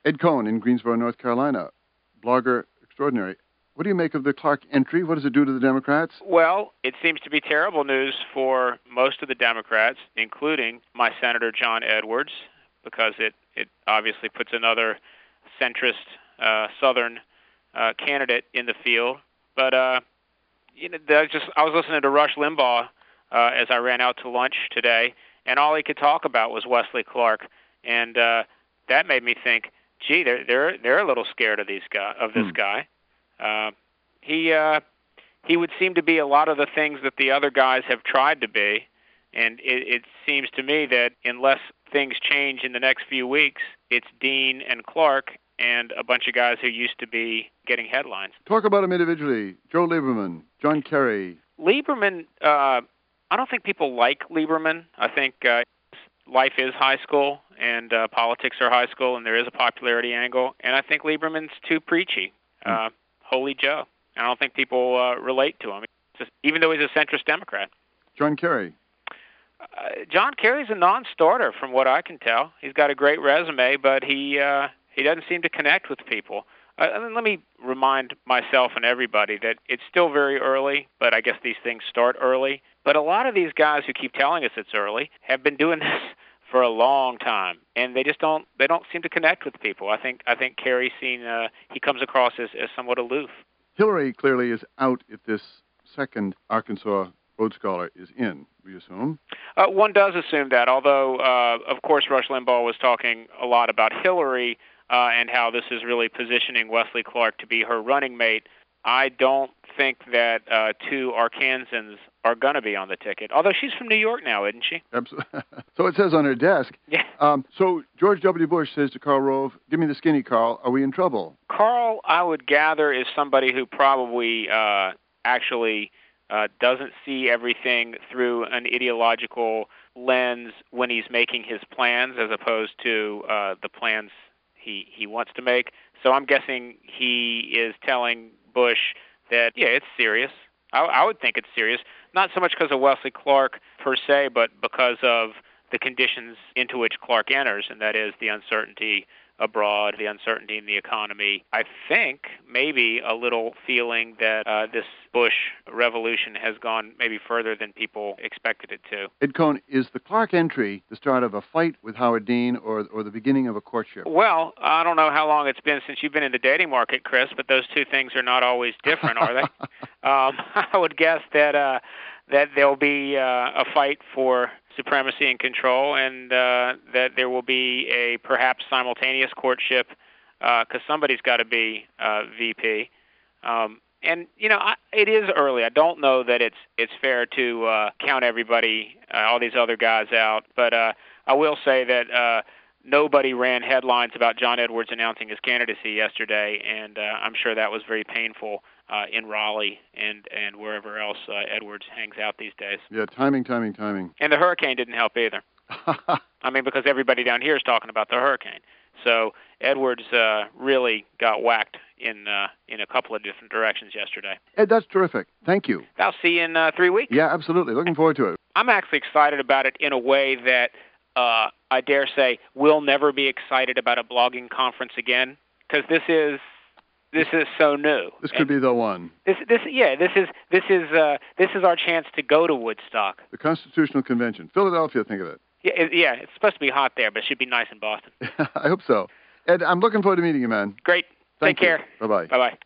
Ed Cohn in Greensboro, North Carolina, blogger extraordinary. What do you make of the Clark entry? What does it do to the Democrats? Well, it seems to be terrible news for most of the Democrats, including my Senator John Edwards, because it obviously puts another centrist Southern candidate in the field. But I was listening to Rush Limbaugh as I ran out to lunch today, and all he could talk about was Wesley Clark, and that made me think, gee, they're a little scared of this guy. He would seem to be a lot of the things that the other guys have tried to be, and it seems to me that unless things change in the next few weeks, it's Dean and Clark and a bunch of guys who used to be getting headlines. Talk about them individually. Joe Lieberman, John Kerry. Lieberman, I don't think people like Lieberman. I think life is high school, and politics are high school, and there is a popularity angle. And I think Lieberman's too preachy. Holy Joe. I don't think people relate to him, even though he's a centrist Democrat. John Kerry. John Kerry's a non-starter, from what I can tell. He's got a great resume, but he doesn't seem to connect with people. Let me remind myself and everybody that it's still very early, but I guess these things start early. But a lot of these guys who keep telling us it's early have been doing this for a long time, and they don't seem to connect with people. I think Kerry's he comes across as somewhat aloof. Hillary clearly is out if this second Arkansas Rhodes Scholar is in, we assume. One does assume that, although, of course, Rush Limbaugh was talking a lot about Hillary and how this is really positioning Wesley Clark to be her running mate. I don't think that two Arkansans are going to be on the ticket, although she's from New York now, isn't she? Absolutely. So it says on her desk. Yeah. So George W. Bush says to Karl Rove, give me the skinny, Karl. Are we in trouble? Karl, I would gather, is somebody who probably actually doesn't see everything through an ideological lens when he's making his plans, as opposed to the plans he wants to make. So I'm guessing he is telling Bush that, yeah, it's serious. I would think it's serious, not so much because of Wesley Clark per se, but because of the conditions into which Clark enters, and that is the uncertainty abroad, the uncertainty in the economy. I think maybe a little feeling that this Bush revolution has gone maybe further than people expected it to. Ed Cohn, is the Clark entry the start of a fight with Howard Dean or the beginning of a courtship? Well, I don't know how long it's been since you've been in the dating market, Chris, but those two things are not always different, are they? I would guess that there'll be a fight for supremacy and control, and that there will be a perhaps simultaneous courtship because somebody's got to be VP. And it is early. I don't know that it's fair to count everybody, all these other guys out. But I will say that nobody ran headlines about John Edwards announcing his candidacy yesterday, and I'm sure that was very painful in Raleigh and wherever else Edwards hangs out these days. Yeah, timing. And the hurricane didn't help either. I mean, because everybody down here is talking about the hurricane. So Edwards really got whacked in a couple of different directions yesterday. Ed, that's terrific. Thank you. I'll see you in 3 weeks. Yeah, absolutely. Looking forward to it. I'm actually excited about it in a way that I dare say we'll never be excited about a blogging conference again, because this is so new. This could be the one. This is our chance to go to Woodstock. The Constitutional Convention, Philadelphia. Think of it. Yeah, it's supposed to be hot there, but it should be nice in Boston. I hope so. Ed, I'm looking forward to meeting you, man. Great. Take care. Bye-bye. Bye-bye.